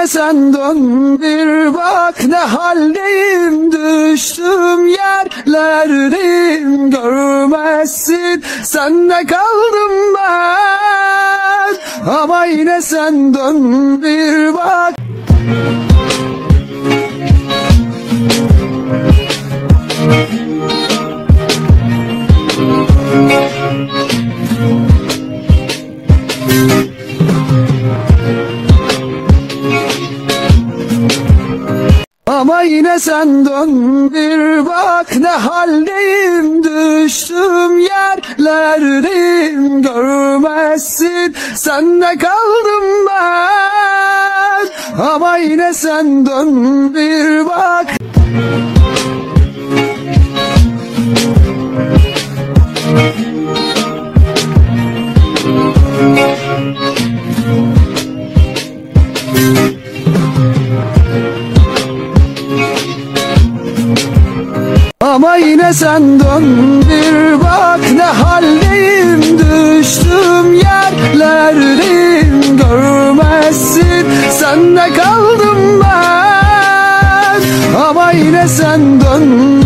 yine sen dön bir bak, ne haldeyim, düştüm yerlerdeyim, görmezsin, sende kaldım ben. Ama yine sen dön bir bak. Ama yine sen dön bir bak, ne haldeyim, düştüm yerlerdeyim, görmezsin, sende kaldım ben. Ama yine sen dön bir bak. Ama yine sen dön bir bak, ne haldeyim, düştüm yerlerdeyim, görmezsin, sende kaldım ben. Ama yine sen dön